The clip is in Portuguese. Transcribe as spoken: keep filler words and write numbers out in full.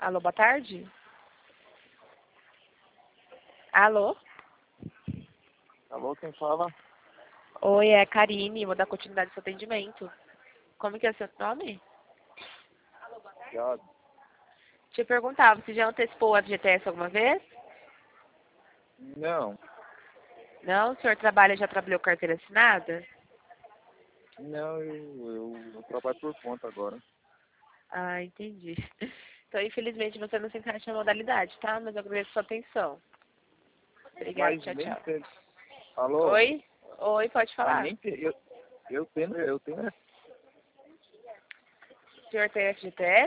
Alô, boa tarde? Alô? Alô, quem fala? Oi, é Karine, vou dar continuidade ao seu atendimento. Como que é o seu nome? Já, Te perguntava, você já antecipou o F G T S alguma vez? não, Não? O senhor trabalha, já trabalhou carteira assinada? não, eu, eu, eu trabalho por conta agora. Ah, entendi. Então, infelizmente, você não se encaixa na modalidade, tá? Mas eu agradeço a sua atenção. Obrigada, Mas tchau, nem tchau. tem. Alô? Oi? Oi, pode Mas falar. nem tem. Eu, eu tenho, eu tenho O senhor tem F G T S?